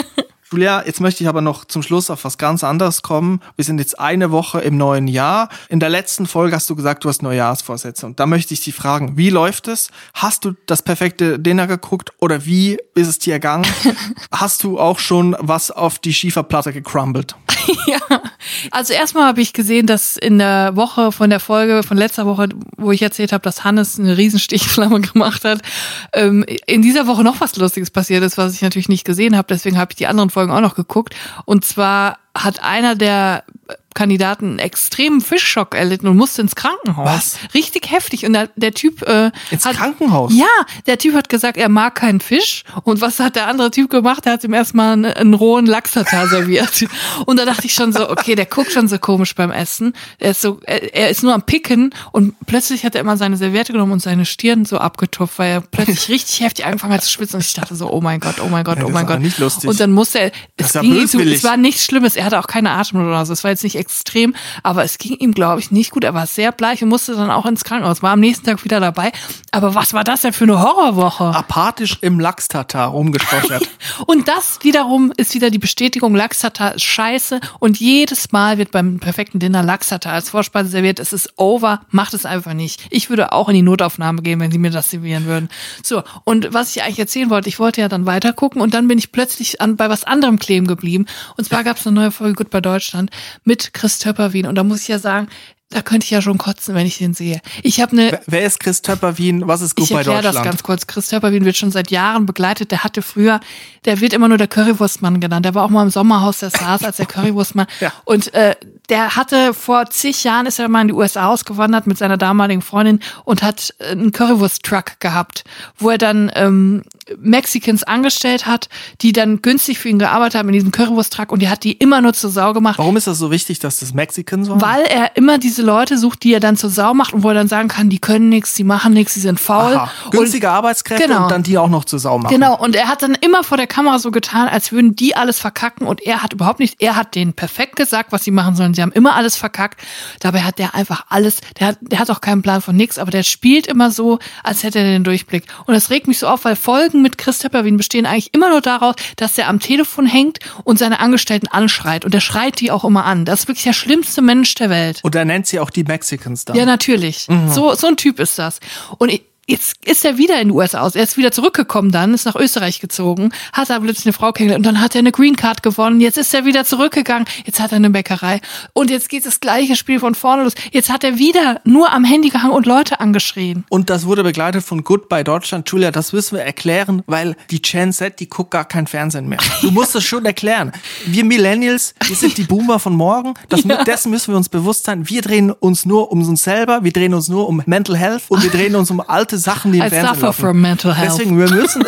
Julia, jetzt möchte ich aber noch zum Schluss auf was ganz anderes kommen. Wir sind jetzt eine Woche im neuen Jahr. In der letzten Folge hast du gesagt, du hast Neujahrsvorsätze. Und da möchte ich dich fragen, wie läuft es? Hast du das perfekte Dinner geguckt oder wie ist es dir ergangen? Hast du auch schon was auf die Schieferplatte gecrumbled? Ja, also erstmal habe ich gesehen, dass in der Woche von der Folge von letzter Woche, wo ich erzählt habe, dass Hannes eine Riesenstichflamme gemacht hat, ähm, in dieser Woche noch was Lustiges passiert ist, was ich natürlich nicht gesehen habe. Deswegen habe ich die anderen Folgen auch noch geguckt. Und zwar hat einer der Kandidaten einen extremen Fischschock erlitten und musste ins Krankenhaus. Was? Richtig heftig. Und der, der Typ äh, ins hat, Krankenhaus? Ja, der Typ hat gesagt, er mag keinen Fisch. Und was hat der andere Typ gemacht? Er hat ihm erstmal einen, einen rohen Lachs-Tatar serviert. Und da dachte ich schon so, okay, der guckt schon so komisch beim Essen. Er ist so, er, er ist nur am Picken und plötzlich hat er immer seine Serviette genommen und seine Stirn so abgetupft, weil er plötzlich richtig heftig angefangen hat zu schwitzen. Und ich dachte so, oh mein Gott, oh mein Gott, ja, oh mein das Gott. Nicht lustig. Und dann musste er, das es ist ging ja ihm zu, böswillig. es war nichts Schlimmes. Er hatte auch keine Atmung oder so. Es war jetzt nicht extrem, aber es ging ihm, glaube ich, nicht gut. Er war sehr bleich und musste dann auch ins Krankenhaus. War am nächsten Tag wieder dabei. Aber was war das denn für eine Horrorwoche? Apathisch im Lachs-Tatar rumgestochert. Und das wiederum ist wieder die Bestätigung, Lachs-Tatar ist scheiße. Und jedes Mal wird beim perfekten Dinner Lachs-Tatar als Vorspeise serviert. Es ist over, macht es einfach nicht. Ich würde auch in die Notaufnahme gehen, wenn sie mir das servieren würden. So, und was ich eigentlich erzählen wollte, ich wollte ja dann weiter gucken und dann bin ich plötzlich an, bei was anderem kleben geblieben. Und zwar gab es eine neue Folge Goodbye Deutschland mit Chris Töpperwien. Und da muss ich ja sagen, da könnte ich ja schon kotzen, wenn ich den sehe. Ich habe eine. Wer ist Chris Töpperwien? Was ist Goodbye Deutschland? Ich erkläre das ganz kurz. Chris Töpperwien wird schon seit Jahren begleitet. Der hatte früher, der wird immer nur der Currywurstmann genannt. Der war auch mal im Sommerhaus der Stars als der Currywurstmann. Ja. Und äh, der hatte vor zig Jahren, ist er mal in die U S A ausgewandert mit seiner damaligen Freundin und hat einen Currywurst-Truck gehabt, wo er dann ähm, Mexicans angestellt hat, die dann günstig für ihn gearbeitet haben in diesem Currywurst-Truck und die hat die immer nur zur Sau gemacht. Warum ist das so wichtig, dass das Mexicans waren? Weil er immer diese Leute sucht, die er dann zur Sau macht und wo er dann sagen kann, die können nichts, die machen nichts, die sind faul. Aha. Günstige und, Arbeitskräfte genau. und dann die auch noch zur Sau machen. Genau, und er hat dann immer vor der Kamera so getan, als würden die alles verkacken und er hat überhaupt nicht, er hat denen perfekt gesagt, was sie machen sollen. Sie haben immer alles verkackt. Dabei hat der einfach alles, der hat, der hat auch keinen Plan von nichts, aber der spielt immer so, als hätte er den Durchblick. Und das regt mich so auf, weil Folgen mit Chris Töpperwien bestehen eigentlich immer nur daraus, dass er am Telefon hängt und seine Angestellten anschreit. Und er schreit die auch immer an. Das ist wirklich der schlimmste Mensch der Welt. Und er nennt sie auch die Mexicans dann. Ja, natürlich. Mhm. So, so ein Typ ist das. Und ich, jetzt ist er wieder in die U S A aus. Er ist wieder zurückgekommen dann, ist nach Österreich gezogen, hat da plötzlich eine Frau kennengelernt und dann hat er eine Green Card gewonnen. Jetzt ist er wieder zurückgegangen. Jetzt hat er eine Bäckerei. Und jetzt geht das gleiche Spiel von vorne los. Jetzt hat er wieder nur am Handy gehangen und Leute angeschrien. Und das wurde begleitet von Goodbye Deutschland. Julia, das müssen wir erklären, weil die Gen Z, die guckt gar kein Fernsehen mehr. Du musst es schon erklären. Wir Millennials, wir sind die Boomer von morgen. Das, ja. Dessen müssen wir uns bewusst sein. Wir drehen uns nur um uns selber. Wir drehen uns nur um Mental Health und wir drehen uns um alte Sachen, die im I Fernsehen suffer laufen. From mental health. Deswegen, wir müssen,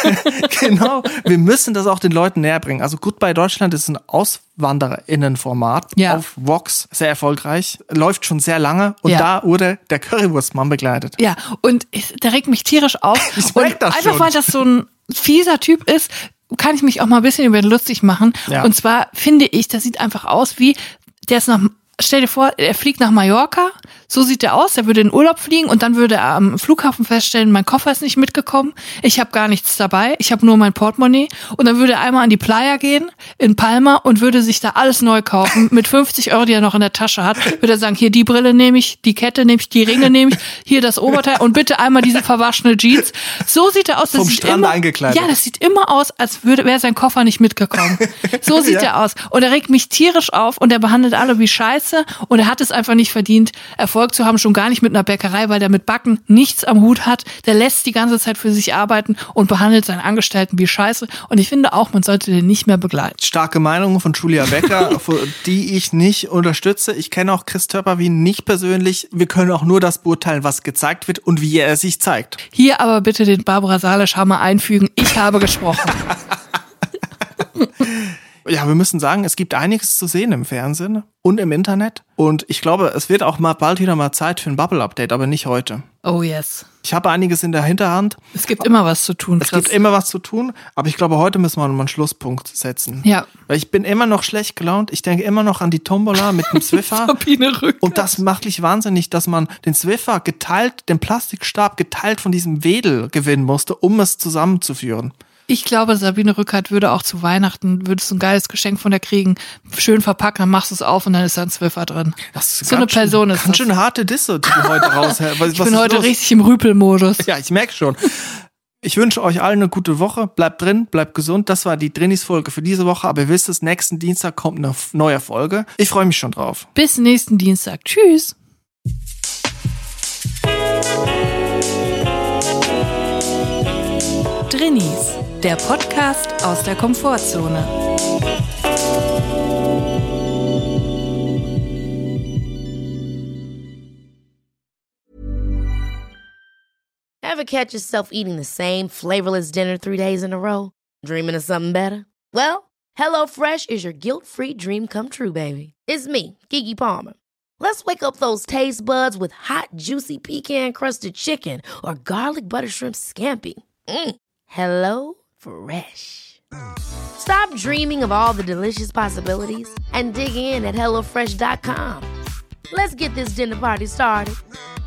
genau, wir müssen das auch den Leuten näher bringen. Also Goodbye Deutschland ist ein AuswanderInnen-Format ja. auf Vox, sehr erfolgreich, läuft schon sehr lange und ja. da wurde der Currywurstmann begleitet. Ja, und ich, der regt mich tierisch auf. Ich merk das einfach schon. weil das so ein fieser Typ ist, kann ich mich auch mal ein bisschen über ihn lustig machen. Ja. Und zwar finde ich, das sieht einfach aus wie, der ist nach, stell dir vor, er fliegt nach Mallorca, So sieht der aus, der würde in Urlaub fliegen und dann würde er am Flughafen feststellen, mein Koffer ist nicht mitgekommen, ich habe gar nichts dabei, ich habe nur mein Portemonnaie und dann würde er einmal an die Playa gehen in Palma und würde sich da alles neu kaufen mit fünfzig Euro, die er noch in der Tasche hat, würde er sagen, hier die Brille nehme ich, die Kette nehme ich, die Ringe nehme ich, hier das Oberteil und bitte einmal diese verwaschene Jeans. So sieht er aus. Das Vom sieht Strand immer, eingekleidet. Ja, das sieht immer aus, als würde wäre sein Koffer nicht mitgekommen. So sieht Ja. er aus. Und er regt mich tierisch auf und er behandelt alle wie Scheiße und er hat es einfach nicht verdient, Erfolg zu haben, schon gar nicht mit einer Bäckerei, weil der mit Backen nichts am Hut hat. Der lässt die ganze Zeit für sich arbeiten und behandelt seine Angestellten wie Scheiße. Und ich finde auch, man sollte den nicht mehr begleiten. Starke Meinungen von Julia Becker, die ich nicht unterstütze. Ich kenne auch Chris Töpperwien nicht persönlich. Wir können auch nur das beurteilen, was gezeigt wird und wie er sich zeigt. Hier aber bitte den Barbara Salisch-Hammer einfügen. Ich habe gesprochen. Ja, wir müssen sagen, es gibt einiges zu sehen im Fernsehen und im Internet. Und ich glaube, es wird auch mal bald wieder mal Zeit für ein Bubble-Update, aber nicht heute. Oh yes. Ich habe einiges in der Hinterhand. Es gibt immer was zu tun, Es Chris. gibt immer was zu tun, aber ich glaube, heute müssen wir mal einen Schlusspunkt setzen. Ja. Weil ich bin immer noch schlecht gelaunt. Ich denke immer noch an die Tombola mit dem Zwiffer. Sabine Rückert. Und das macht mich wahnsinnig, dass man den Zwiffer geteilt, den Plastikstab geteilt von diesem Wedel gewinnen musste, um es zusammenzuführen. Ich glaube, Sabine Rückert würde auch zu Weihnachten, würdest du ein geiles Geschenk von der kriegen, schön verpacken, dann machst du es auf und dann ist da ein Zwiffer drin. Das ist So eine Person ist Ganz das. schön harte Disse, die du heute raus. Was Ich bin heute richtig im Rüpelmodus. Ja, ich merke schon. Ich wünsche euch allen eine gute Woche. Bleibt drin, bleibt gesund. Das war die Drinis-Folge für diese Woche. Aber ihr wisst es, nächsten Dienstag kommt eine neue Folge. Ich freue mich schon drauf. Bis nächsten Dienstag. Tschüss. Drinis, der Podcast aus der Komfortzone. Ever catch yourself eating the same flavorless dinner three days in a row? Dreaming of something better? Well, HelloFresh is your guilt-free dream come true, baby. It's me, Keke Palmer. Let's wake up those taste buds with hot, juicy pecan-crusted chicken or garlic butter shrimp scampi. Mm. Hello Fresh. Stop dreaming of all the delicious possibilities and dig in at hello fresh dot com. Let's get this dinner party started.